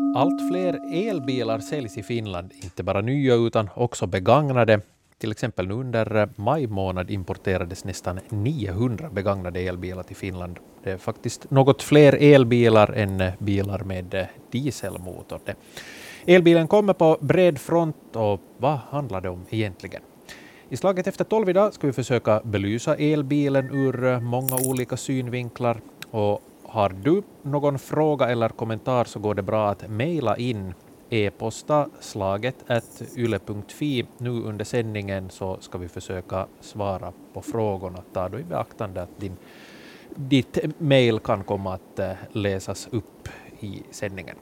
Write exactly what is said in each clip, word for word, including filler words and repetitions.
Allt fler elbilar säljs i Finland, inte bara nya utan också begagnade. Till exempel nu under maj månad importerades nästan niohundra begagnade elbilar till Finland. Det är faktiskt något fler elbilar än bilar med dieselmotor. Elbilen kommer på bred front, och vad handlar det om egentligen? I slaget efter tolv idag ska vi försöka belysa elbilen ur många olika synvinklar. Och har du någon fråga eller kommentar så går det bra att mejla in e-posta slaget at yle punkt fi. Nu under sändningen så ska vi försöka svara på frågorna. Ta då i beaktande att din, ditt mejl kan komma att läsas upp i sändningen.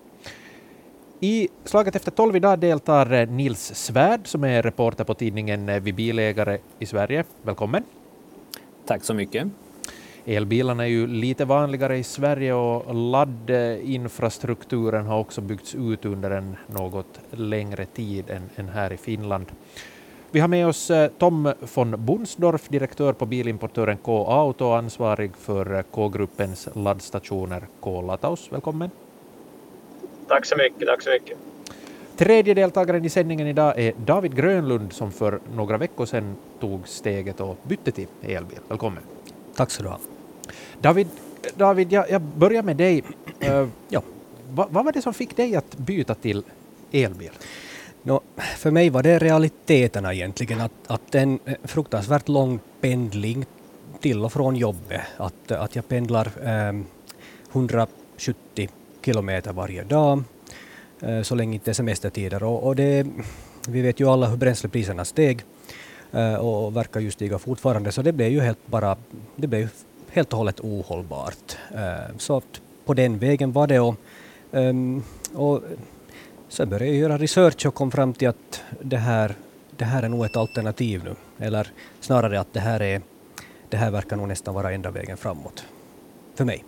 I slaget efter tolv idag deltar Nils Svärd som är reporter på tidningen Vi bilägare i Sverige. Välkommen. Tack så mycket. Elbilarna är ju lite vanligare i Sverige och laddinfrastrukturen har också byggts ut under en något längre tid än, än här i Finland. Vi har med oss Tom von Bunsdorf, direktör på bilimportören K-Auto och ansvarig för K-gruppens laddstationer K-Lataus. Välkommen. Tack så mycket, tack så mycket. Tredje deltagaren i sändningen idag är David Grönlund som för några veckor sedan tog steget och bytte till elbil. Välkommen. Tack så du ha. David, David jag, jag börjar med dig. Uh, ja. Va, vad var det som fick dig att byta till elbil? No, för mig var det realiteterna egentligen. Att, att en fruktansvärt lång pendling till och från jobbet. Att, att jag pendlar um, hundrasjuttio kilometer varje dag. Uh, så länge inte är semestertider. Och, och det, vi vet ju alla hur bränslepriserna steg. Uh, och verkar ju stiga fortfarande. Så det blev ju helt bara... Det blev helt och hållet ohållbart. Uh, så att på den vägen var det. Och, um, och så började jag göra research och kom fram till att det här, det här är nog ett alternativ nu. Eller snarare att det här, är, det här verkar nog nästan vara enda vägen framåt. För mig.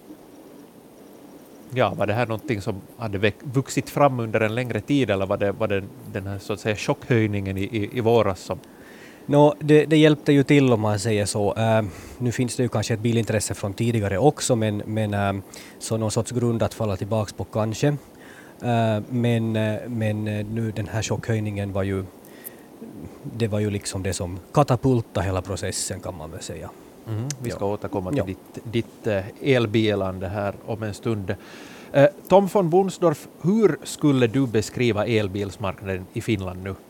Ja, var det här någonting som hade vuxit fram under en längre tid eller var det, var det den här så att säga chockhöjningen i, i, i våras som... No, det, det hjälpte ju till om man säger så. Uh, nu finns det ju kanske ett bilintresse från tidigare också, men, men uh, så någon sorts grund att falla tillbaka på kanske. Uh, men uh, men uh, nu den här chockhöjningen var ju det var ju liksom det som katapultade hela processen kan man väl säga. Mm, vi ska ja. återkomma till ja. ditt, ditt uh, elbilande här om en stund. Uh, Tom von Bunsdorf, hur skulle du beskriva elbilsmarknaden i Finland nu?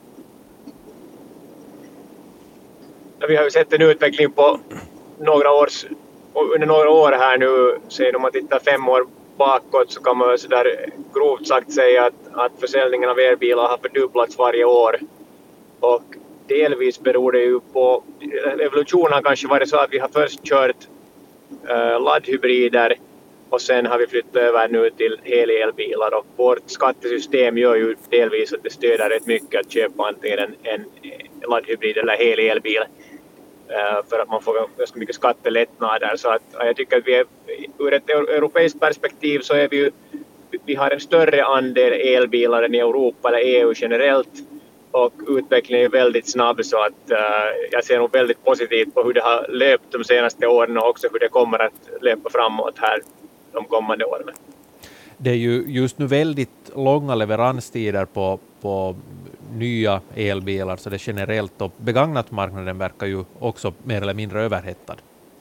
Vi har ju sett en utveckling på några års, under några år här nu, så om man tittar fem år bakåt så kan man så där grovt sagt säga att, att försäljningen av elbilar har fördubblats varje år. Och delvis beror det ju på, evolutionen har kanske varit så att vi har först kört uh, laddhybrider och sen har vi flyttat över nu till helelbilar och vårt skattesystem gör ju delvis att det stöder rätt mycket att köpa antingen en, en laddhybrid eller helelbil. Uh, för att man får ganska mycket skattelättnader. Så att, jag tycker att vi är, ur ett europeiskt perspektiv så är vi ju, vi har en större andel elbilar än i Europa eller E U generellt och utvecklingen är väldigt snabb så att uh, jag ser nog väldigt positivt på hur det har löpt de senaste åren och också hur det kommer att löpa framåt här de kommande åren. Det är ju just nu väldigt långa leveranstider på, på nya elbilar så det är generellt och begagnatmarknaden verkar ju också mer eller mindre överhettad.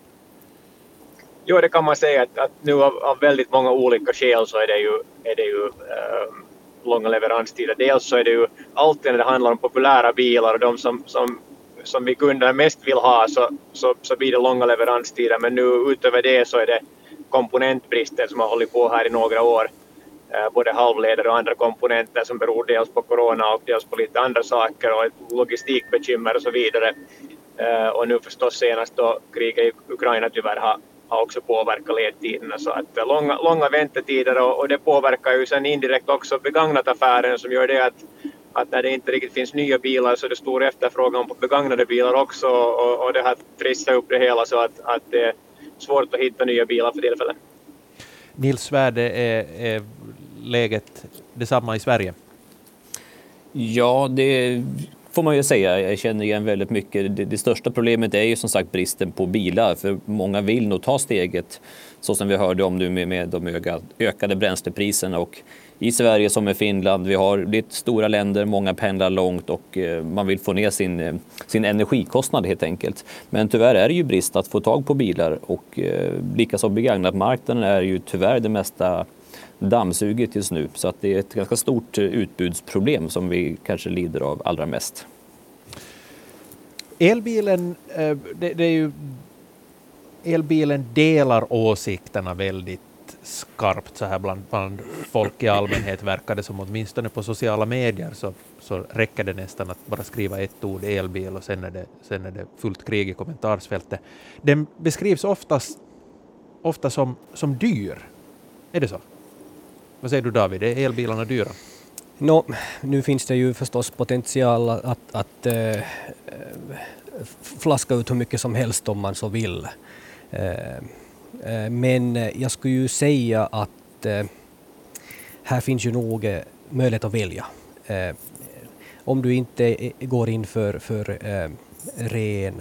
Jo, det kan man säga att, att nu av, av väldigt många olika skäl så är det ju, är det ju äh, långa leveranstider. Dels så är det ju alltid när det handlar om populära bilar och de som, som, som vi kunder mest vill ha så, så, så blir det långa leveranstider men nu utöver det så är det komponentbrister som har hållit på här i några år. Både halvledare och andra komponenter som beror dels på corona och dels på lite andra saker och logistikbekymmer och så vidare. Och nu förstås senast då kriget i Ukraina tyvärr har, har också påverkat ledtiderna så att långa, långa väntetider och, och det påverkar ju sen indirekt också begagnataffären som gör det att, att när det inte riktigt finns nya bilar så är det stor efterfrågan på begagnade bilar också och, och det har trissat upp det hela så att, att det är svårt att hitta nya bilar för tillfället. Nils Svärd, är, är läget detsamma i Sverige? Ja, det får man ju säga. Jag känner igen väldigt mycket. Det, det största problemet är ju som sagt bristen på bilar. För många vill nog ta steget, så som vi hörde om nu med, med de öka, ökade bränslepriserna. Och i Sverige som i Finland, vi har lite stora länder, många pendlar långt och eh, man vill få ner sin, eh, sin energikostnad helt enkelt. Men tyvärr är det ju brist att få tag på bilar och eh, likaså begagnat marknaden är ju tyvärr det mesta dammsuget just nu. Så att det är ett ganska stort utbudsproblem som vi kanske lider av allra mest. Elbilen, det, det är ju, elbilen delar åsikterna väldigt skarpt så här bland, bland folk i allmänhet. Verkar det som, åtminstone på sociala medier så, så räcker det nästan att bara skriva ett ord elbil och sen är det, sen är det fullt krig i kommentarsfältet. Den beskrivs oftast, ofta som, som dyr. Är det så? Vad säger du, David? Är elbilarna dyra? No, nu finns det ju förstås potential att, att äh, flaska ut hur mycket som helst om man så vill. Äh, äh, men jag skulle ju säga att äh, här finns ju nog äh, möjlighet att välja. Äh, om du inte går in för, för äh, ren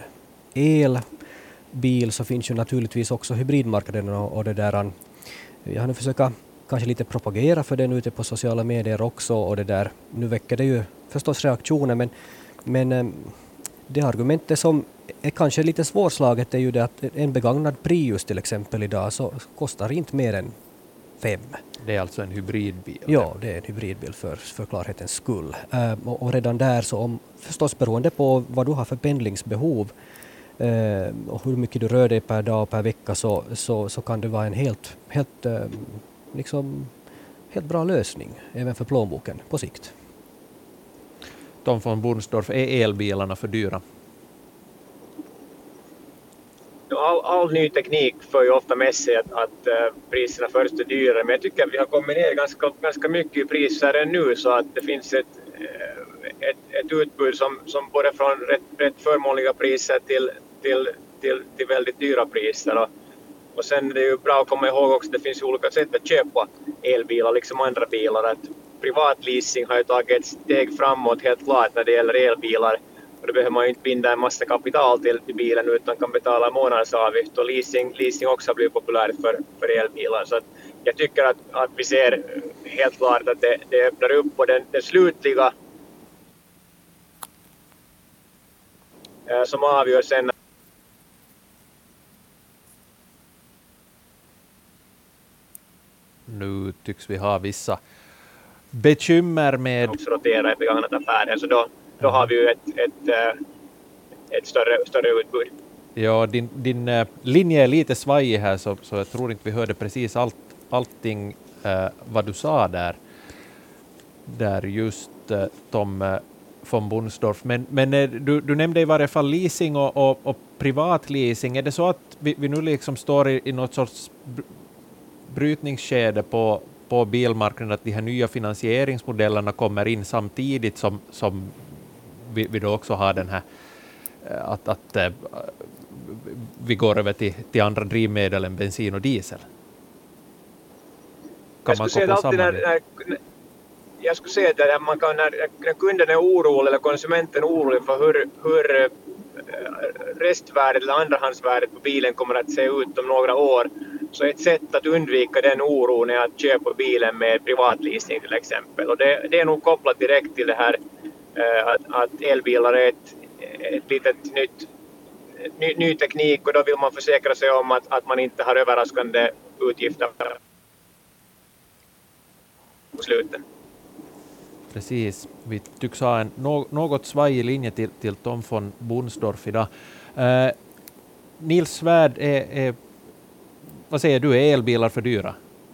elbil så finns ju naturligtvis också hybridmarknaden och, och det där. Jag har nu försökt kanske lite propagera för den ute på sociala medier också och det där. Nu väcker det ju förstås reaktioner men, men det argumentet som är kanske lite svårslaget är ju det att en begagnad Prius till exempel idag så kostar inte mer än fem. Det är alltså en hybridbil? Ja, det är en hybridbil för, för klarhetens skull. Uh, och, och redan där så om, förstås beroende på vad du har för pendlingsbehov uh, och hur mycket du rör dig per dag och per vecka så, så, så kan det vara en helt, helt uh, liksom helt bra lösning även för plånboken på sikt. Tom von Bunsdorf, är elbilarna för dyra? All, all ny teknik för ju ofta med sig att, att uh, priserna först är dyrare, men jag tycker att vi har kommit ner ganska, ganska mycket i priser än nu så att det finns ett, ett, ett utbud som, som både från rätt, rätt förmånliga priser till, till, till, till väldigt dyra priser. Och, Och sen är det ju bra att komma ihåg också att det finns olika sätt att köpa elbilar liksom andra bilar. Att privatleasing har ju tagit ett steg framåt helt klart när det gäller elbilar. Och då behöver man ju inte binda en massa kapital till, till bilen utan kan betala månadsavgift. Och leasing, leasing också blir populärt för, för elbilar. Så att jag tycker att, att vi ser helt klart att det, det öppnar upp på den, den slutliga eh, som avgör sen. Nu tycks vi ha vissa bekymmer med... också rotera i begagnat affären, så då, då har vi ju ett, ett, ett större, större utbud. Ja, din, din uh, linje är lite svajig här så, så jag tror inte vi hörde precis allt, allting uh, vad du sa där. Där just uh, Tom uh, von Bunsdorf. Men, men uh, du, du nämnde i varje fall leasing och, och, och privatleasing. Är det så att vi, vi nu liksom står i, i något sorts brytningsskede på, på bilmarknaden, att de här nya finansieringsmodellerna kommer in samtidigt som, som vi, vi då också har den här att, att äh, vi går över till, till andra drivmedel än bensin och diesel? Kan jag man skulle säga alltid när, när, jag skulle säga att man kan, när, när kunden är orolig eller konsumenten är orolig för hur, hur restvärdet eller andrahandsvärdet på bilen kommer att se ut om några år, så ett sätt att undvika den oron är att köpa bilen med privatleasing till exempel. Och det, det är nog kopplat direkt till det här att, att elbilar är ett, ett litet nytt ny, ny teknik och då vill man försäkra sig om att, att man inte har överraskande utgifter på slutet. Precis. Vi tycks ha en no, något svajig linje till, till Tom von Bunsdorf idag. Uh, Nils Svärd, är, är, vad säger du, är elbilar för dyra?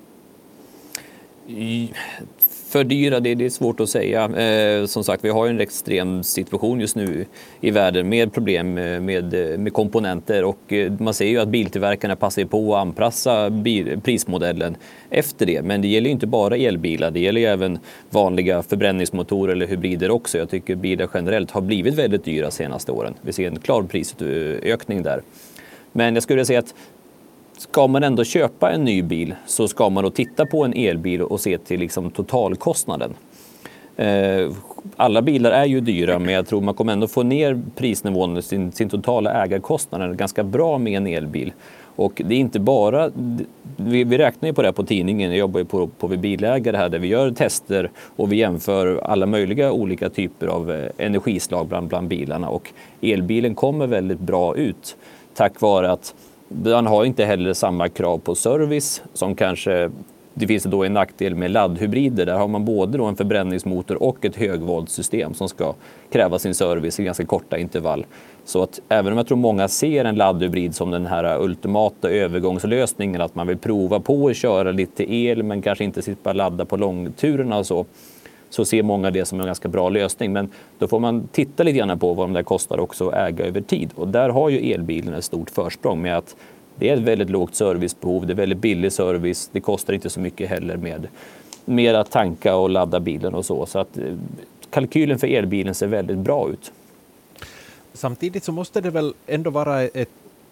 I, för dyra, det, det är svårt att säga. Eh, som sagt, vi har en extrem situation just nu i världen med problem med, med komponenter och eh, man ser ju att biltillverkarna passar på att anpassa bil, prismodellen efter det. Men det gäller ju inte bara elbilar, det gäller ju även vanliga förbränningsmotorer eller hybrider också. Jag tycker bilar generellt har blivit väldigt dyra de senaste åren. Vi ser en klar prisökning där. Men jag skulle säga att ska man ändå köpa en ny bil så ska man då titta på en elbil och se till liksom totalkostnaden. Eh, alla bilar är ju dyra, men jag tror man kommer ändå få ner prisnivån, sin, sin totala ägarkostnader ganska bra med en elbil. Och det är inte bara, vi, vi räknar ju på det här på tidningen, jag jobbar ju på, på vi bilägare här där vi gör tester och vi jämför alla möjliga olika typer av energislag bland, bland bilarna, och elbilen kommer väldigt bra ut tack vare att man har inte heller samma krav på service som kanske, det finns då en nackdel med laddhybrider. Där har man både då en förbränningsmotor och ett högvoltssystem som ska kräva sin service i ganska korta intervall. Så att även om jag tror många ser en laddhybrid som den här ultimata övergångslösningen, att man vill prova på att köra lite el men kanske inte sitta och ladda på långturerna och så, så ser många det som en ganska bra lösning. Men då får man titta lite grann på vad de där kostar också att äga över tid. Och där har ju elbilen ett stort försprång med att det är ett väldigt lågt servicebehov, det är väldigt billig service, det kostar inte så mycket heller med, med att tanka och ladda bilen och så. Så att kalkylen för elbilen ser väldigt bra ut. Samtidigt så måste det väl ändå vara ett...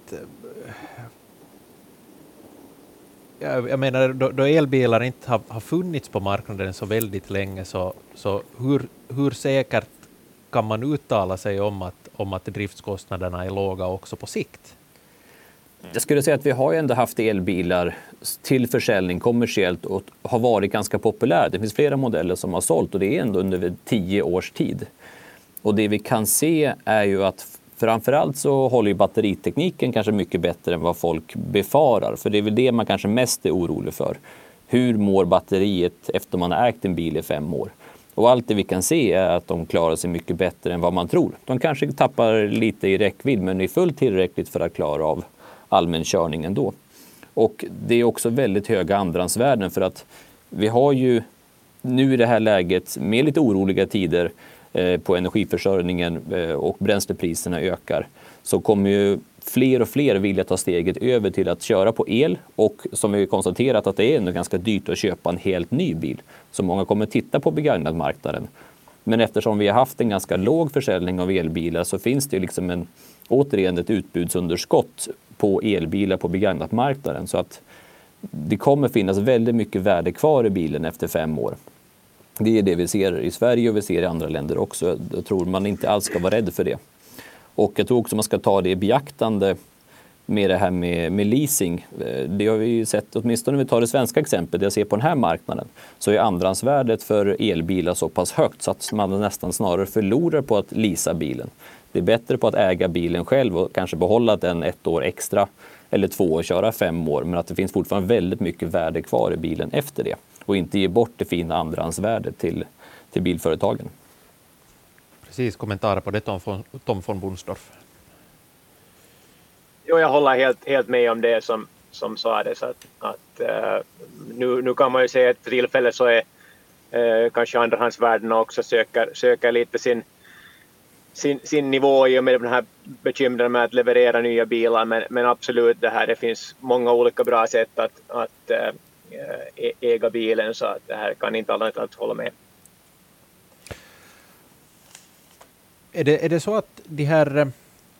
Jag menar, då, då elbilar inte har, har funnits på marknaden så väldigt länge, så, så hur, hur säkert kan man uttala sig om att, om att driftskostnaderna är låga också på sikt? Jag skulle säga att vi har ju ändå haft elbilar till försäljning kommersiellt och har varit ganska populära. Det finns flera modeller som har sålt och det är ändå under tio års tid. Och det vi kan se är ju att framförallt så håller ju batteritekniken kanske mycket bättre än vad folk befarar. För det är väl det man kanske mest är orolig för. Hur mår batteriet efter man har ägt en bil i fem år? Och allt det vi kan se är att de klarar sig mycket bättre än vad man tror. De kanske tappar lite i räckvidd, men det är fullt tillräckligt för att klara av allmän körning ändå. Och det är också väldigt höga andrahandsvärden, för att vi har ju nu i det här läget med lite oroliga tider eh, på energiförsörjningen eh, och bränslepriserna ökar, så kommer ju fler och fler vilja ta steget över till att köra på el, och som vi konstaterat att det är ändå ganska dyrt att köpa en helt ny bil. Så många kommer titta på begagnadmarknaden. Men eftersom vi har haft en ganska låg försäljning av elbilar så finns det liksom en, återigen ett utbudsunderskott på elbilar på begagnatmarknaden, så att det kommer finnas väldigt mycket värde kvar i bilen efter fem år. Det är det vi ser i Sverige och vi ser i andra länder också. Jag tror man inte alls ska vara rädd för det. Och jag tror också man ska ta det i beaktande med det här med, med leasing. Det har vi ju sett, åtminstone om vi tar det svenska exemplet, jag ser på den här marknaden, så är andrahandsvärdet för elbilar så pass högt så att man nästan snarare förlorar på att leasa bilen. Det är bättre på att äga bilen själv och kanske behålla den ett år extra eller två och köra fem år, men att det finns fortfarande väldigt mycket värde kvar i bilen efter det och inte ge bort det fina andrahandsvärdet till, till bilföretagen. Precis, kommentarer på det, Tom von, Tom von Bunsdorf. Jo, jag håller helt, helt med om det som, som sades. Att, att, uh, nu, nu kan man ju säga att för tillfället så är uh, kanske andrahandsvärdena också söker, söker lite sin, sin, sin nivå i och med den här bekymren med att leverera nya bilar. Men, men absolut, det här, det finns många olika bra sätt att, att uh, äga bilen, så att det här kan inte alla att hålla med. Är det, är det så att de här eh,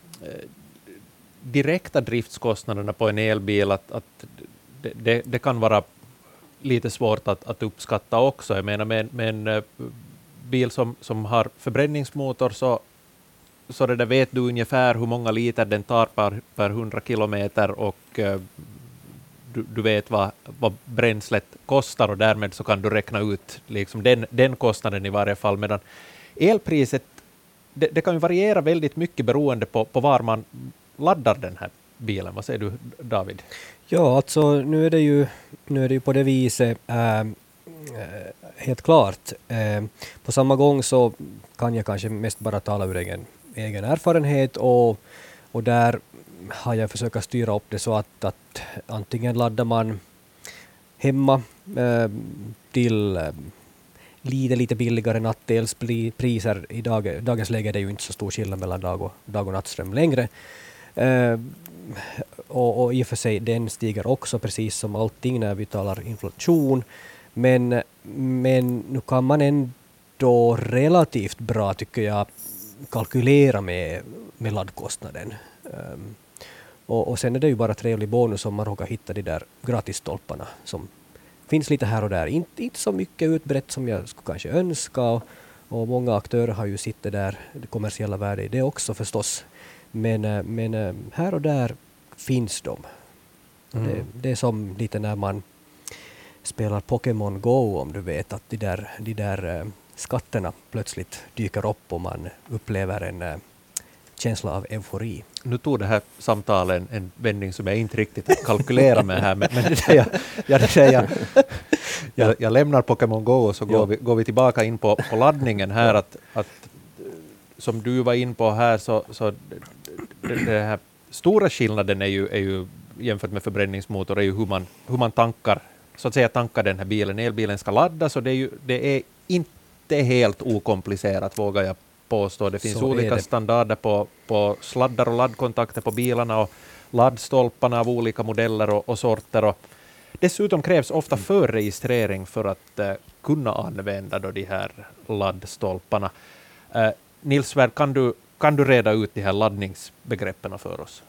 direkta driftskostnaderna på en elbil, att, att det, det, det kan vara lite svårt att, att uppskatta också? Jag menar med, med en uh, bil som, som har förbränningsmotor, så, så det där vet du ungefär hur många liter den tar per, per hundra kilometer, och uh, du, du vet vad, vad bränslet kostar, och därmed så kan du räkna ut liksom den, den kostnaden i varje fall. Medan elpriset, Det, det kan ju variera väldigt mycket beroende på, på var man laddar den här bilen. Vad säger du, David? Ja, alltså nu är det ju, nu är det ju på det viset äh, helt klart. Äh, på samma gång så kan jag kanske mest bara tala ur egen, egen erfarenhet, och, och där har jag försökt styra upp det så att, att antingen laddar man hemma äh, till äh, lite, lite billigare nattelspriser. I dag, dagens läge är det ju inte så stor skillnad mellan dag och, dag och nattström längre. Uh, och, och i och för sig den stiger också precis som allting när vi talar inflation. Men, men nu kan man ändå relativt bra, tycker jag, kalkylera med, med laddkostnaden. Um, och, och sen är det ju bara trevlig bonus om man råkar hitta de där gratisstolparna som finns lite här och där. Inte, inte så mycket utbrett som jag skulle kanske önska. Och, Och många aktörer har ju sitt där, det kommersiella värdet i det också förstås. Men, men här och där finns de. Mm. Det, det är som lite när man spelar Pokémon Go, om du vet att de där, de där skatterna plötsligt dyker upp och man upplever en känsla av eufori. Nu tog det här samtalet en, en vändning som jag inte riktigt kalkylerar med här, men, men det är jag, jag, det är jag, jag, jag lämnar Pokémon Go och så går, ja. vi, går vi tillbaka in på, på laddningen här. Att, att, som du var in på här, så, så det, det här stora skillnaden är ju, är ju jämfört med förbränningsmotor är ju hur man, hur man tankar, så att säga tankar den här bilen. Elbilen ska laddas och det är, ju, det är inte helt okomplicerat, vågar jag påstå. Det finns så olika det. standarder på, på sladdar och laddkontakter på bilarna och laddstolparna av olika modeller och, och sorter. Och dessutom krävs ofta mm. förregistrering för att uh, kunna använda då de här laddstolparna. Uh, Nils Svärd, kan du, kan du reda ut de här laddningsbegreppen för oss?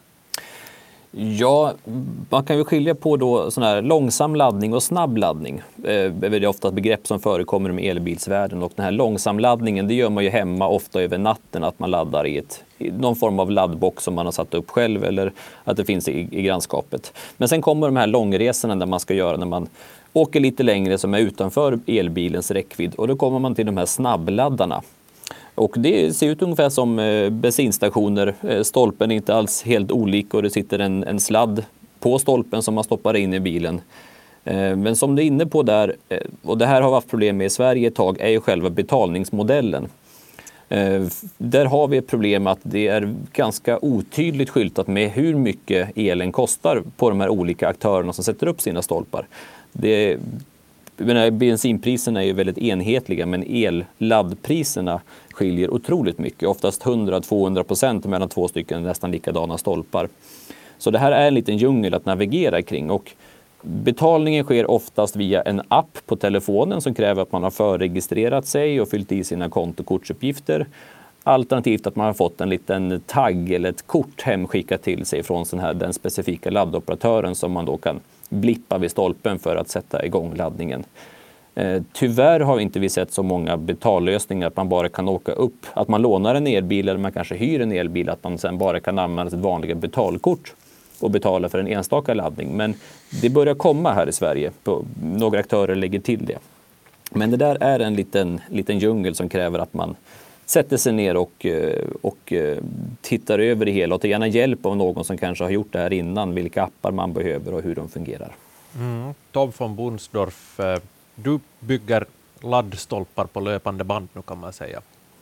Ja, man kan ju skilja på då sån här långsam laddning och snabb laddning. Eh, det är ofta ett begrepp som förekommer i elbilsvärlden, och den här långsam laddningen, det gör man ju hemma ofta över natten, att man laddar i, ett, i någon form av laddbox som man har satt upp själv eller att det finns i, i grannskapet. Men sen kommer de här långresorna där man ska göra när man åker lite längre som är utanför elbilens räckvidd, och då kommer man till de här snabbladdarna. Och det ser ut ungefär som eh, bensinstationer. Eh, stolpen är inte alls helt olik och det sitter en, en sladd på stolpen som man stoppar in i bilen. Eh, men som du är inne på där, eh, och det här har vi haft problem med i Sverige ett tag, är ju själva betalningsmodellen. Eh, där har vi ett problem att det är ganska otydligt skyltat med hur mycket elen kostar på de här olika aktörerna som sätter upp sina stolpar. Det Bensinpriserna är ju väldigt enhetliga, men elladdpriserna skiljer otroligt mycket. Oftast hundra till tvåhundra procent mellan två stycken nästan likadana stolpar. Så det här är en liten djungel att navigera kring. Och betalningen sker oftast via en app på telefonen som kräver att man har förregistrerat sig och fyllt i sina kontokortsuppgifter. Alternativt att man har fått en liten tagg eller ett kort hemskickat till sig från sån här, den specifika laddoperatören som man då kan blippa vid stolpen för att sätta igång laddningen. Eh, tyvärr har inte vi sett så många betallösningar att man bara kan åka upp, att man lånar en elbil eller man kanske hyr en elbil, att man sen bara kan använda sitt vanliga betalkort och betala för en enstaka laddning. Men det börjar komma här i Sverige, på, några aktörer lägger till det. Men det där är en liten, liten djungel som kräver att man sätter sig ner och, och tittar över det hela och tar gärna hjälp av någon som kanske har gjort det här innan, vilka appar man behöver och hur de fungerar. Mm. Tom von Bunsdorf, du bygger laddstolpar på löpande band nu, kan man säga.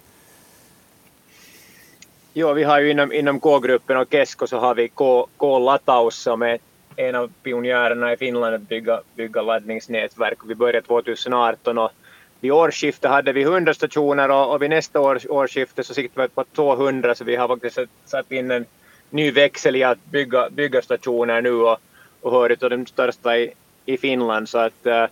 Ja, vi har ju inom, inom K-gruppen och Kesko så har vi K, K-Lataus som är en av pionjärerna i Finland att bygga, bygga laddningsnätverk. Vi började tjugoarton och vid årsskiftet hade vi hundra stationer och, och vid nästa års, årsskifte så siktade vi på tvåhundra, så vi har faktiskt satt in en ny växel i att bygga, bygga stationer nu och, och hör till de största i, i Finland. Så att äh,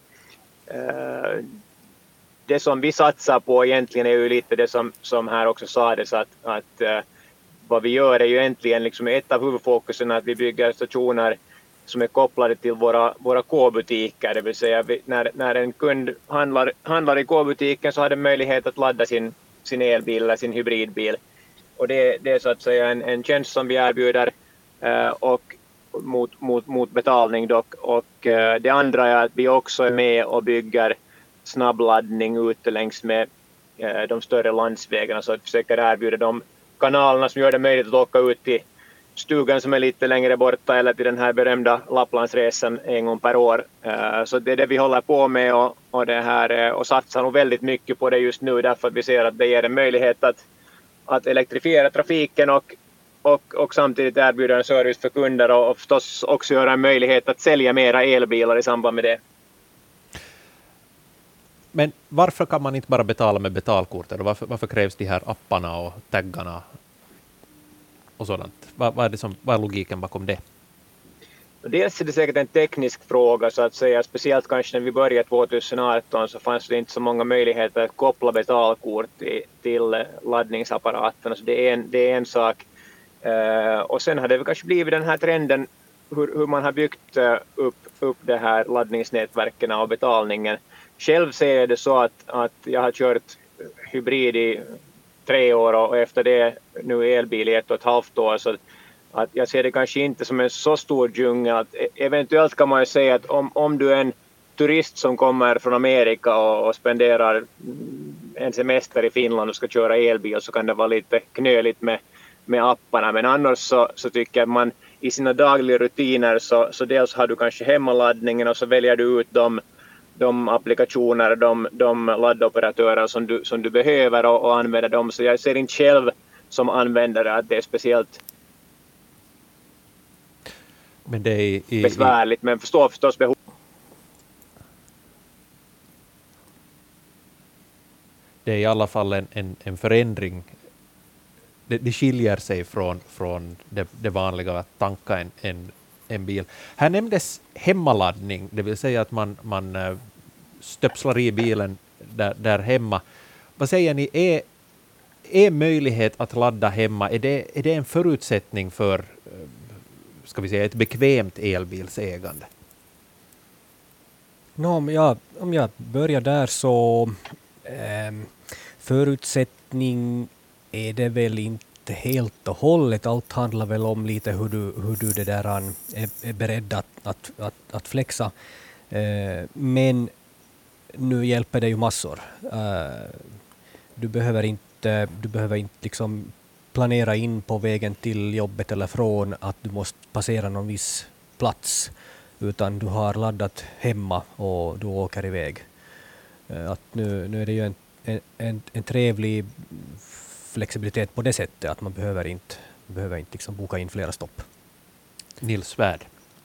det som vi satsar på egentligen är ju lite det som, som här också sades, att, att äh, vad vi gör är ju egentligen liksom ett av huvudfokusen att vi bygger stationer som är kopplade till våra, våra K-butiker, det vill säga vi, när, när en kund handlar, handlar i K-butiken så har den möjlighet att ladda sin, sin elbil eller sin hybridbil. Och det, det är så att säga en, en tjänst som vi erbjuder eh, och mot, mot, mot betalning dock. Och eh, det andra är att vi också är med och bygger snabbladdning ute längs med eh, de större landsvägarna, så att vi försöker erbjuda de kanalerna som gör det möjligt att åka ut till stugan som är lite längre borta eller till den här berömda Lapplandsresan en gång per år. Så det är det vi håller på med och, och, det här, och satsar nog väldigt mycket på det just nu, därför att vi ser att det ger en möjlighet att, att elektrifiera trafiken och, och, och samtidigt erbjuda en service för kunder och, och förstås också göra en möjlighet att sälja mera elbilar i samband med det. Men varför kan man inte bara betala med betalkortet? Varför, varför krävs de här apparna och taggarna och sådant? Vad, vad, är det som, vad är logiken bakom det? Dels är det säkert en teknisk fråga, så att säga, speciellt kanske när vi började tjugoarton så fanns det inte så många möjligheter att koppla betalkort till, till laddningsapparaterna, så det är en, det är en sak. Uh, och sen har det kanske blivit den här trenden hur, hur man har byggt uh, upp, upp det här laddningsnätverken och betalningen. Själv ser jag det så att, att jag har kört hybrid i tre år och efter det nu elbil i ett och ett halvt år. Så att jag ser det kanske inte som en så stor djungel. Att eventuellt kan man ju säga att om, om du är en turist som kommer från Amerika och, och spenderar en semester i Finland och ska köra elbil, så kan det vara lite knöligt med, med apparna. Men annars så, så tycker jag att man i sina dagliga rutiner så, så dels har du kanske hemmaladdningen och så väljer du ut de, de applikationer, de, de laddoperatörer som du, som du behöver och, och använder dem. Så jag ser inte själv som användare att det är speciellt men det är i, besvärligt, men förstår förstås behov. Det är i alla fall en, en, en förändring. Det, det skiljer sig från, från det, det vanliga att tanka en, en, en bil. Här nämndes hemmaladdning, det vill säga att man, man stöpslar i bilen där, där hemma. Vad säger ni, är, är möjlighet att ladda hemma, är det, är det en förutsättning för ska vi säga, ett bekvämt elbilsägande? No, om, jag, om jag börjar där så eh, förutsättning är det väl inte helt och hållet. Allt handlar väl om lite hur du, hur du det där är, är beredd att, att, att, att flexa. Eh, men nu hjälper det ju massor. Eh, du behöver inte, du behöver inte liksom planera in på vägen till jobbet eller från att du måste passera någon viss plats, utan du har laddat hemma och du åker iväg. Att nu, nu är det ju en, en, en trevlig flexibilitet på det sättet att man behöver inte, behöver inte liksom boka in flera stopp. Nils Svärd.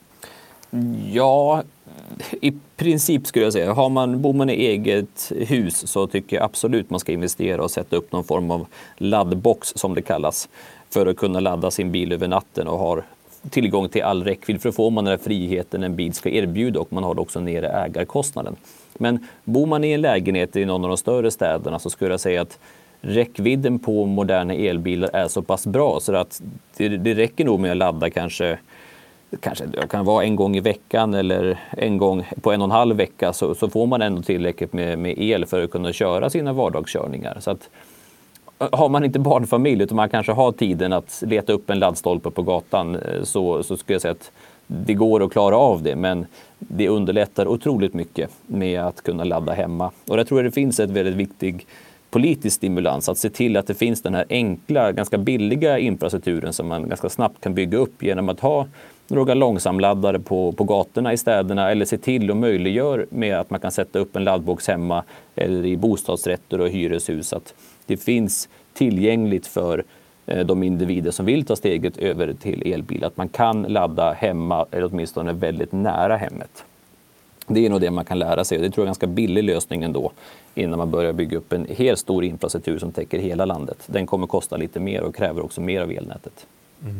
Ja, i princip skulle jag säga. Har man, bor man i eget hus så tycker jag absolut man ska investera och sätta upp någon form av laddbox som det kallas, för att kunna ladda sin bil över natten och ha tillgång till all räckvidd, för att få man den här friheten en bil ska erbjuda, och man har också nere ägarkostnaden. Men bor man i en lägenhet i någon av de större städerna så skulle jag säga att räckvidden på moderna elbilar är så pass bra så att det, det räcker nog med att ladda kanske Kanske det kan vara en gång i veckan eller en gång på en och en halv vecka, så, så får man ändå tillräckligt med, med el för att kunna köra sina vardagskörningar. Så att, har man inte barnfamilj utan man kanske har tiden att leta upp en laddstolpe på gatan, så, så skulle jag säga att det går att klara av det, men det underlättar otroligt mycket med att kunna ladda hemma. Och jag tror att det finns ett väldigt viktigt politisk stimulans att se till att det finns den här enkla, ganska billiga infrastrukturen som man ganska snabbt kan bygga upp genom att ha några långsamladdare på, på gatorna i städerna, eller se till och möjliggör med att man kan sätta upp en laddbox hemma eller i bostadsrätter och hyreshus. Att det finns tillgängligt för eh, de individer som vill ta steget över till elbil, att man kan ladda hemma eller åtminstone väldigt nära hemmet. Det är nog det man kan lära sig, och det tror jag är en ganska billig lösning ändå innan man börjar bygga upp en helt stor infrastruktur som täcker hela landet. Den kommer kosta lite mer och kräver också mer av elnätet. Mm.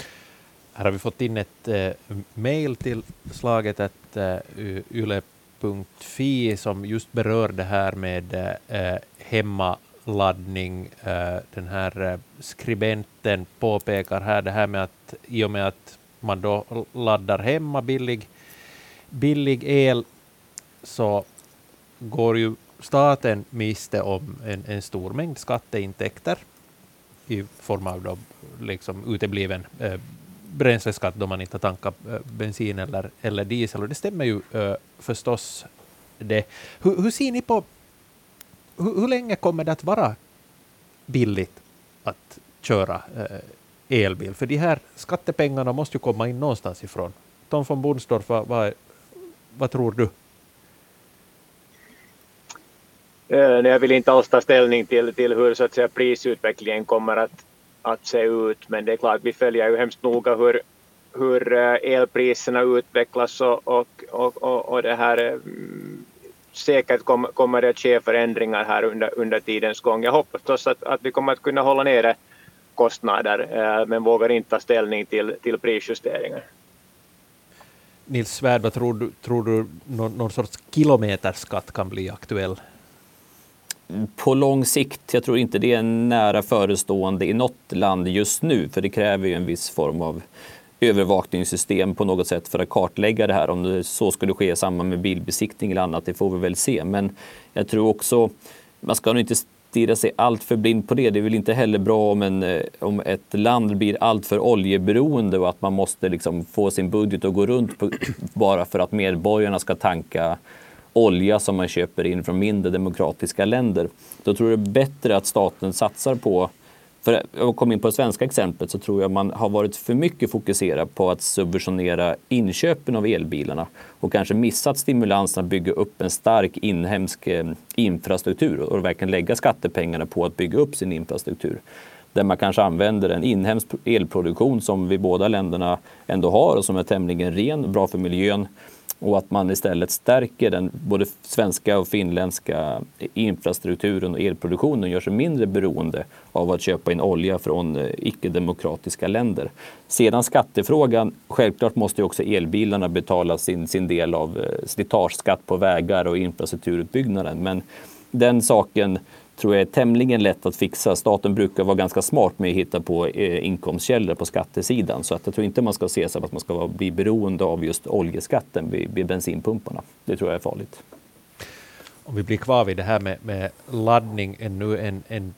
Här har vi fått in ett eh, mejl till slaget att eh, yle punkt fi som just berör det här med eh, hemmaladdning. Eh, den här eh, skribenten påpekar här det här med att i och med att man då laddar hemma billig, billig el, så går ju staten miste om en, en stor mängd skatteintäkter i form av då, liksom utebliven eh, bränsleskatt då man inte tankar äh, bensin eller, eller diesel. Och det stämmer ju äh, förstås det. Hur, hur ser ni på hur, hur länge kommer det att vara billigt att köra äh, elbil? För de här skattepengarna måste ju komma in någonstans ifrån. Tom von Bonsdorf, vad, vad, vad tror du? Äh, jag vill inte alls ta ställning till, till hur så att säga, prisutvecklingen kommer att att se ut, men det är klart vi följer ju hemskt noga hur, hur elpriserna utvecklas och, och, och, och, och det här mm, säkert kom, kommer det att ske förändringar här under, under tidens gång. Jag hoppas förstås att, att vi kommer att kunna hålla nere kostnader, eh, men vågar inte ta ställning till, till prisjusteringar. Nils Svärd, vad tror du, tror du någon, någon sorts kilometerskatt kan bli aktuell? På lång sikt, jag tror inte det är nära förestående i något land just nu, för det kräver ju en viss form av övervakningssystem på något sätt för att kartlägga det här. Om det så skulle ske i samband med bilbesiktning eller annat, det får vi väl se. Men jag tror också, man ska nog inte stirra sig allt för blind på det. Det är väl inte heller bra om, en, om ett land blir allt för oljeberoende och att man måste liksom få sin budget att gå runt på, bara för att medborgarna ska tanka olja som man köper in från mindre demokratiska länder. Då tror jag det är bättre att staten satsar på, för att komma in på det svenska exemplet, så tror jag man har varit för mycket fokuserad på att subventionera inköpen av elbilarna och kanske missat stimulansen att bygga upp en stark inhemsk infrastruktur och verkligen lägga skattepengarna på att bygga upp sin infrastruktur. Där man kanske använder en inhemsk elproduktion som vi båda länderna ändå har och som är tämligen ren, bra för miljön. Och att man istället stärker den både svenska och finländska infrastrukturen och elproduktionen, gör sig mindre beroende av att köpa in olja från icke-demokratiska länder. Sedan skattefrågan, självklart måste ju också elbilarna betala sin, sin del av slitageskatt på vägar och infrastrukturutbyggnaden. Men den saken tror jag är tämligen lätt att fixa. Staten brukar vara ganska smart med att hitta på inkomstkällor på skattesidan. Så att jag tror inte man ska se sig att man ska bli beroende av just oljeskatten vid, vid bensinpumparna. Det tror jag är farligt. Om vi blir kvar vid det här med, med laddning ännu en, en,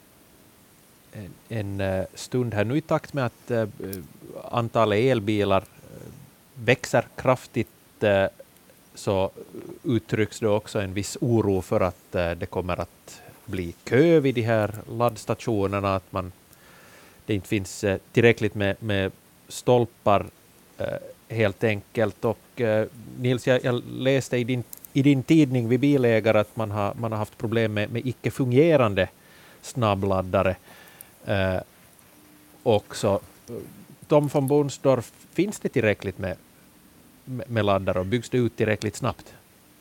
en, en stund här. Nu i takt med att uh, antalet elbilar växer kraftigt uh, så uttrycks det också en viss oro för att uh, det kommer att bli kö vid de här laddstationerna, att man, det inte finns eh, tillräckligt med, med stolpar eh, helt enkelt. Och eh, Nils, jag, jag läste i din, i din tidning vid bilägare att man har, man har haft problem med, med icke-fungerande snabbladdare eh, också. Tom von Bonsdorf, finns det tillräckligt med, med, med laddare och byggs det ut tillräckligt snabbt?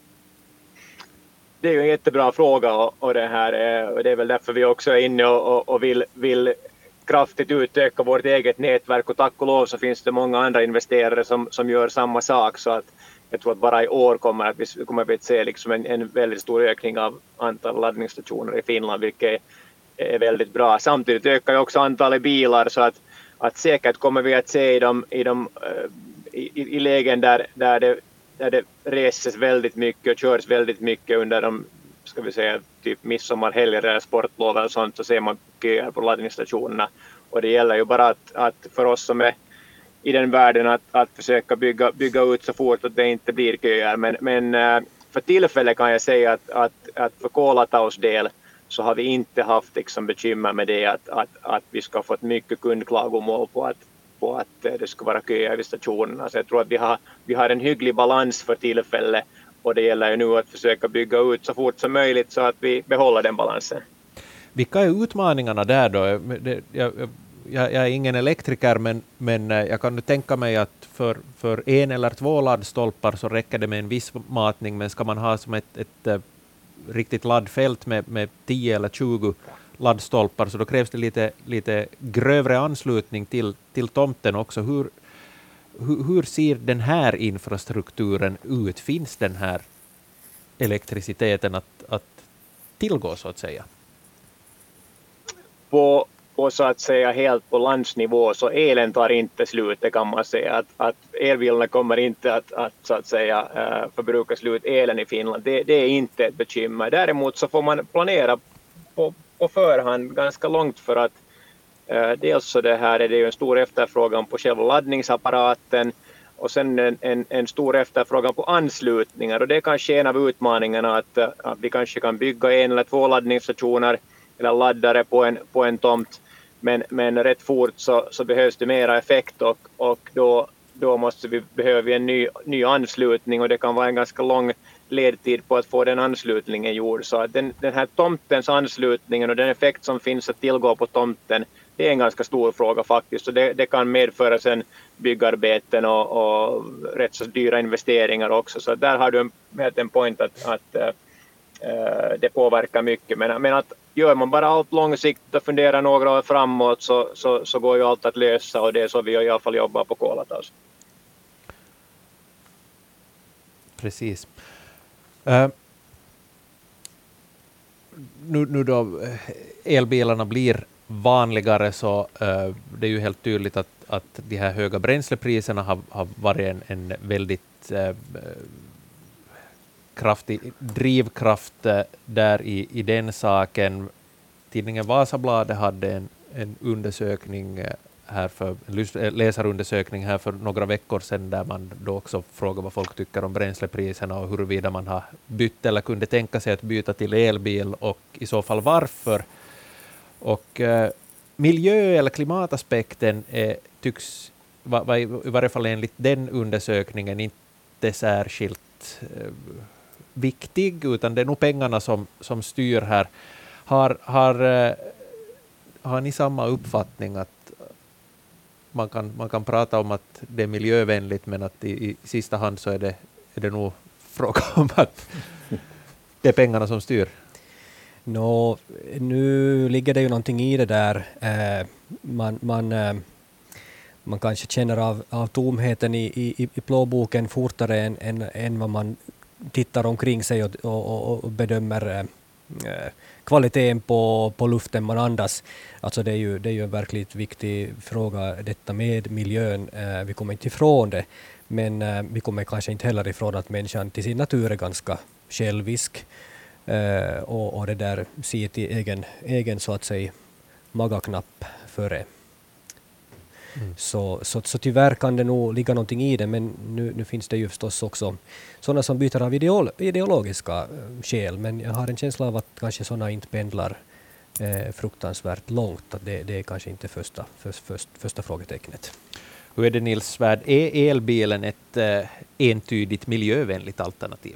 Det är ju en jättebra fråga och, och, det, här, och det är väl därför vi också är inne och, och vill, vill kraftigt utöka vårt eget nätverk, och tack och lov så finns det många andra investerare som, som gör samma sak, så att jag tror att bara i år kommer, att vi, kommer vi att se liksom en, en väldigt stor ökning av antal laddningsstationer i Finland, vilket är väldigt bra. Samtidigt ökar ju också antalet bilar, så att, att säkert kommer vi att se i, de, i, de, i, i lägen där, där det där det reses väldigt mycket och körs väldigt mycket under de, ska vi säga, typ midsommarhelger eller sportlov och sånt, så ser man köer på laddningsstationerna. Och det gäller ju bara att, att för oss som är i den världen att, att försöka bygga, bygga ut så fort att det inte blir köer. Men, men för tillfället kan jag säga att, att, att för Kolataus del så har vi inte haft liksom bekymmer med det, att, att, att vi ska ha fått mycket kundklagomål på att på att det ska vara köer vid stationerna. Så jag tror att vi har, vi har en hygglig balans för tillfället, och det gäller ju nu att försöka bygga ut så fort som möjligt så att vi behåller den balansen. Vilka är utmaningarna där då? Jag, jag, jag är ingen elektriker, men, men jag kan tänka mig att för, för en eller två laddstolpar så räcker det med en viss matning, men ska man ha som ett, ett, ett riktigt laddfält med, med tio eller tjugo laddstolpar, så då krävs det lite, lite grövre anslutning till, till tomten också. Hur, hur, hur ser den här infrastrukturen ut? Finns den här elektriciteten att, att tillgå, så att säga? På, på så att säga helt på landsnivå så elen tar inte slut, det kan man säga. Att, att elbilarna kommer inte att, att, så att säga, förbruka slut elen i Finland. Det, det är inte ett bekymmer. Däremot så får man planera på på förhand ganska långt, för att eh, dels så det här är det ju en stor efterfrågan på själva laddningsapparaten, och sen en, en, en stor efterfrågan på anslutningar, och det är kanske en av utmaningarna att, att vi kanske kan bygga en eller två laddningsstationer eller laddare på en, på en tomt, men, men rätt fort så, så behövs det mera effekt, och, och då, då måste vi, behöver vi en ny, ny anslutning, och det kan vara en ganska lång ledtid på att få den anslutningen gjord. Så att den, den här tomtens anslutningen och den effekt som finns att tillgå på tomten, det är en ganska stor fråga faktiskt. Och det, det kan medföra sen byggarbeten och, och rätt så dyra investeringar också. Så där har du en, en point att, att äh, det påverkar mycket. Men, men att gör man bara allt långsiktigt och funderar några år framåt, så, så, så går ju allt att lösa, och det är så vi i alla fall jobbar på Kolataus. Precis. Uh, nu, nu då elbilarna blir vanligare, så uh, det är ju helt tydligt att, att de här höga bränslepriserna har, har varit en, en väldigt uh, kraftig drivkraft uh, där i, i den saken. tidningen Vasabladet hade en, en undersökning här för, en läsarundersökning här för några veckor sedan där man då också frågar vad folk tycker om bränslepriserna och huruvida man har bytt eller kunde tänka sig att byta till elbil och i så fall varför. Och eh, miljö- eller klimataspekten är, tycks va, va, i varje fall enligt den undersökningen inte särskilt eh, viktig, utan det är nog pengarna som, som styr här. Har, har, eh, har ni samma uppfattning att man kan, man kan prata om att det är miljövänligt, men att i, i sista hand så är det, är det nog fråga om att det är pengarna som styr? Nå, nu ligger det ju någonting i det där. Eh, man, man, eh, man kanske känner av, av tomheten i, i, i plånboken fortare än, än, än vad man tittar omkring sig och, och, och bedömer eh, kvaliteten på, på luften man andas. Alltså det är ju, det är ju en verkligt viktig fråga detta med miljön. Eh, vi kommer inte ifrån det, men eh, vi kommer kanske inte heller ifrån att människan till sin natur är ganska självisk. Uh, och, och det där ser till egen, egen så att säga magaknapp före. Mm. Så, så, så tyvärr kan det nog ligga någonting i det, men nu, nu finns det ju förstås också sådana som byter av ideol, ideologiska uh, skäl, men jag har en känsla av att kanske sådana inte pendlar uh, fruktansvärt långt, att det, det är kanske inte första, för, för, första frågetecknet. Hur är det, Nils Svärd? Är elbilen ett uh, entydigt miljövänligt alternativ?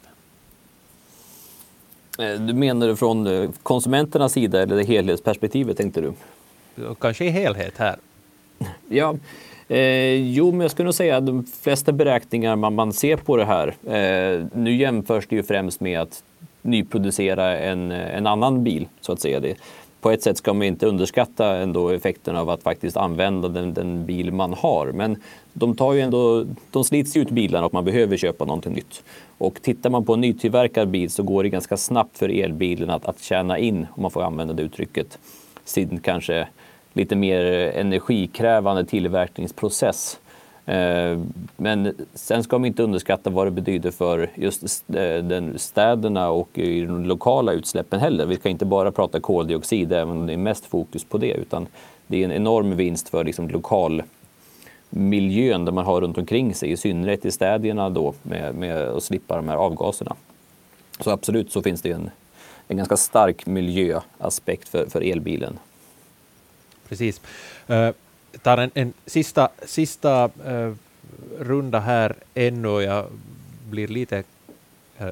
Du menar det från konsumenternas sida eller det helhetsperspektivet, tänkte du? Kanske i helhet här. Ja, eh, jo, men jag skulle nog säga att de flesta beräkningar man, man ser på det här, eh, nu jämförs det ju främst med att nyproducera en, en annan bil, så att säga. Det. På ett sätt ska man inte underskatta ändå effekten av att faktiskt använda den, den bil man har. Men de tar ju ändå, de slits ut bilarna och man behöver köpa någonting nytt. Och tittar man på en nytillverkad bil så går det ganska snabbt för elbilen att, att tjäna in, om man får använda det uttrycket, sin kanske lite mer energikrävande tillverkningsprocess. Men sen ska man inte underskatta vad det betyder för just den städerna och de lokala utsläppen heller. Vi ska inte bara prata koldioxid, även om det är mest fokus på det, utan det är en enorm vinst för liksom lokal miljön där man har runt omkring sig, i synnerhet i städerna då, med, med att slippa de här avgaserna. Så absolut så finns det en, en ganska stark miljöaspekt för, för elbilen. Precis. Uh, tar en, en sista, sista uh, runda här ännu. Jag blir lite uh,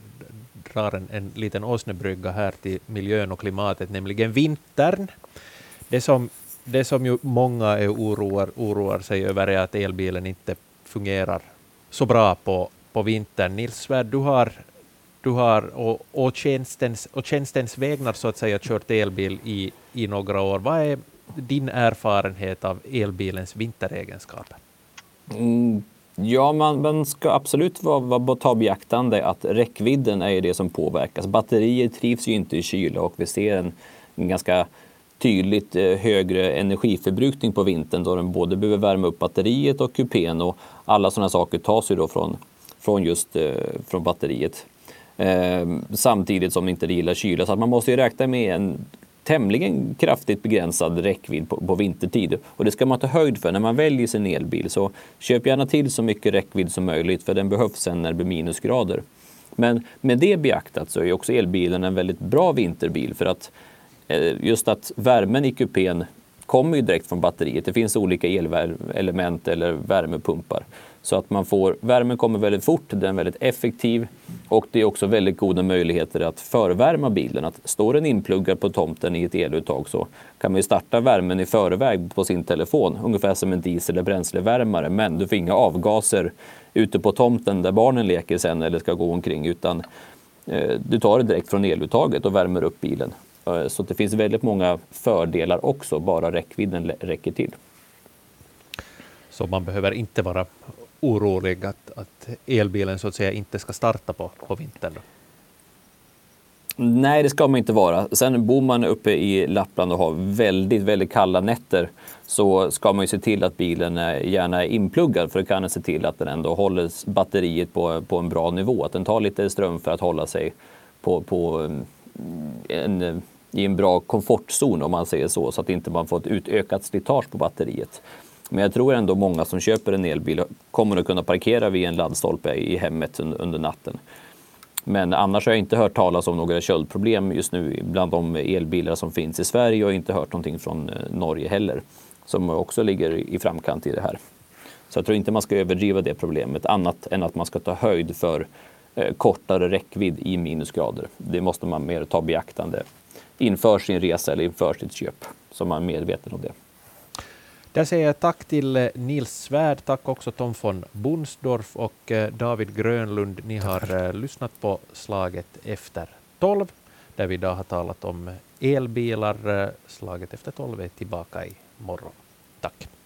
drar en, en liten åsnebrygga här till miljön och klimatet, nämligen vintern. Det som, det som ju många är oroar, oroar sig över är att elbilen inte fungerar så bra på, på vintern. Nils Svärd, du har, du har och, och, tjänstens, och tjänstens vägnar så att säga kört elbil i, i några år. Vad är din erfarenhet av elbilens vinteregenskaper? Mm, ja, man, man ska absolut vara, vara ta beaktande att räckvidden är det som påverkas. Batterier trivs ju inte i kyla och vi ser en, en ganska tydligt eh, högre energiförbrukning på vintern då den både behöver värma upp batteriet och kupén, och alla sådana saker tas ju då från, från just eh, från batteriet. Eh, samtidigt som inte det gillar kyla, så att man måste ju räkna med en tämligen kraftigt begränsad räckvidd på, på vintertid. Och det ska man ta höjd för när man väljer sin elbil. Så köp gärna till så mycket räckvidd som möjligt, för den behövs sen när det blir minusgrader. Men med det beaktat så är också elbilen en väldigt bra vinterbil, för att eh, just att värmen i kupén kommer ju direkt från batteriet. Det finns olika elelement eller värmepumpar. Så att man får, värmen kommer väldigt fort, den är väldigt effektiv, och det är också väldigt goda möjligheter att förvärma bilen. Att står den inpluggad på tomten i ett eluttag så kan man ju starta värmen i förväg på sin telefon, ungefär som en diesel- eller bränslevärmare, men du får inga avgaser ute på tomten där barnen leker sen eller ska gå omkring, utan eh, du tar det direkt från eluttaget och värmer upp bilen. Eh, så det finns väldigt många fördelar också, bara räckvidden räcker till. Så man behöver inte vara orolig att, att elbilen så att säga inte ska starta på, på vintern? Då? Nej, det ska man inte vara. Sen bor man uppe i Lappland och har väldigt, väldigt kalla nätter, så ska man ju se till att bilen är, gärna är inpluggad, för det kan se till att den ändå håller batteriet på, på en bra nivå. Att den tar lite ström för att hålla sig på, på en i en bra komfortzon om man säger så, så att inte man får ett utökat slitage på batteriet. Men jag tror ändå många som köper en elbil kommer att kunna parkera vid en laddstolpe i hemmet under natten. Men annars har jag inte hört talas om några köldproblem just nu bland de elbilar som finns i Sverige, och inte hört någonting från Norge heller, som också ligger i framkant i det här. Så jag tror inte man ska överdriva det problemet, annat än att man ska ta höjd för eh, kortare räckvidd i minusgrader. Det måste man mer ta beaktande inför sin resa eller inför sitt köp, så man är medveten om det. Där säger jag tack till Nils Svärd, tack också Tom von Bunsdorf och David Grönlund. Ni har lyssnat på Slaget efter tolv, där vi idag har talat om elbilar. Slaget efter tolv är tillbaka i morgon. Tack.